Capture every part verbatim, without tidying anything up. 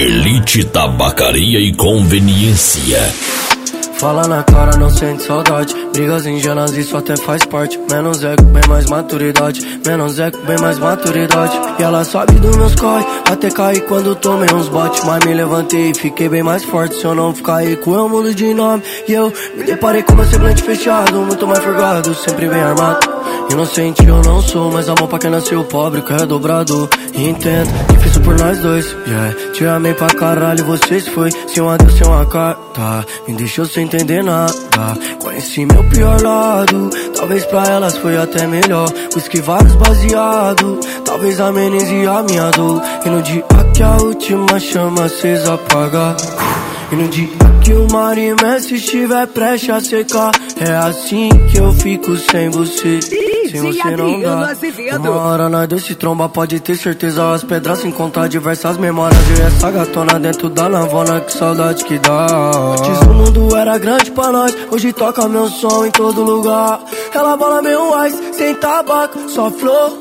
Elite Tabacaria e Conveniência. Fala na cara, não sente saudade. Brigas ingênuas, isso até faz parte. Menos ego, bem mais maturidade. Menos ego, bem mais maturidade. E ela sabe dos meus corre, até cair quando tomei uns botes. Mas me levantei e fiquei bem mais forte. Se eu não ficar rico, eu mudo de nome. E eu me deparei com meu semblante fechado, muito mais forgado, sempre bem armado. Inocente eu não sou, mas amor pra quem nasceu pobre, que é dobrado. Entendo, difícil por nós dois, yeah. Te amei pra caralho, você se foi. Sem um adeus, sem uma carta, me deixou sem entender nada. Conheci meu pior lado, talvez pra elas foi até melhor. Whisky, vários baseado, talvez amenize a minha dor. E no dia que a última chama acesa apaga, e no dia que o mar imenso estiver prestes a secar, é assim que eu fico sem você. Sem você não dá. Uma hora nós dois se tromba, pode ter certeza. As pedras sem contar diversas memórias. Eu e essa gatona dentro da navona, que saudade que dá. Antes o mundo era grande pra nós, hoje toca meu som em todo lugar. Ela bola meu ice, sem tabaco, só flor.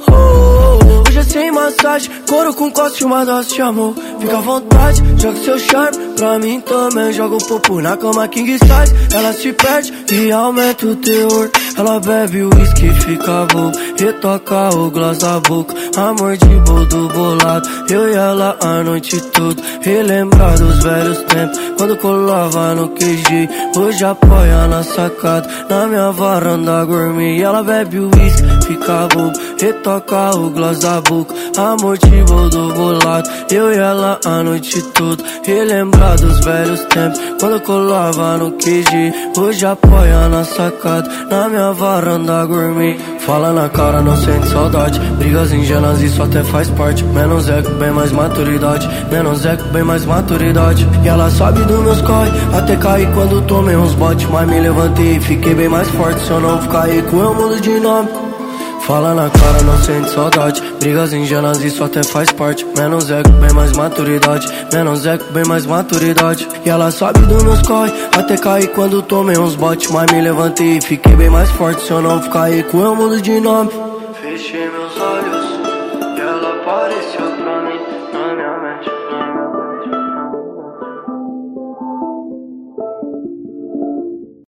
Hoje é sem massagem, couro com coste, uma dose de amor. Fica à vontade, joga seu charme pra mim também. Joga o popo na cama king size. Ela se perde e aumenta o teor. Ela bebe o uísque, fica bom, retoca o gloss da boca. Amor de boldo bolado, eu e ela a noite toda. Relembrar dos velhos tempos, quando colava no Q G. Hoje apoia na sacada, na minha varanda gourmet. E ela bebe o uísque, fica bom, retoca o gloss da boca. Amor de boldo bolado, eu e ela a noite toda. Relembrar dos velhos tempos, quando colava no Q G. Hoje apoia na sacada, na minha varanda gourmet. Fala na cara, não sente saudade. Brigas ingênuas, isso até faz parte. Menos ego, bem mais maturidade. Menos ego, bem mais maturidade. E ela sabe dos meus corre, até cair quando tomei uns botes. Mas me levantei e fiquei bem mais forte. Se eu não ficar rico, eu mudo de nome. Fala na cara, não sente saudade. Brigas ingênuas, isso até faz parte. Menos ego, bem mais maturidade. Menos ego, bem mais maturidade. E ela sabe dos meus corre, até cair quando tomei uns botes. Mas me levantei e fiquei bem mais forte. Se eu não ficar rico, eu mudo de nome. Fechei meus olhos.